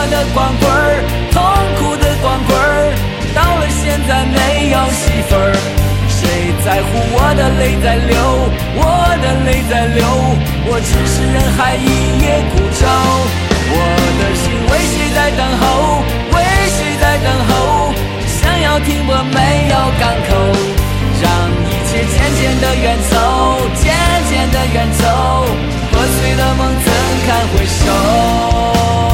的光棍儿，痛苦的光棍儿，到了现在没有媳妇儿。谁在乎我的泪在流，我的泪在流，我只是人海一叶孤舟。我的心为谁在等候，为谁在等候，想要停泊没有港口，让一切渐渐的远走，渐渐的远走，破碎的梦怎堪回首。